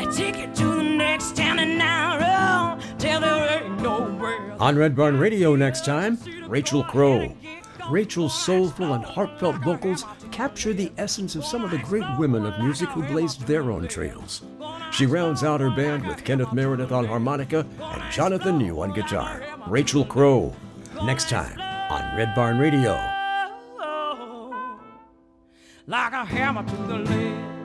take it to the next town and now tell there ain't nowhere. On Red Barn Radio next time, Rachel Crow. Rachel's soulful and heartfelt vocals capture the essence of some of the great women of music who blazed their own trails. She rounds out her band with Kenneth Meredith on harmonica and Jonathan New on guitar. Rachel Crow, next time on Red Barn Radio. Like a hammer to the leg.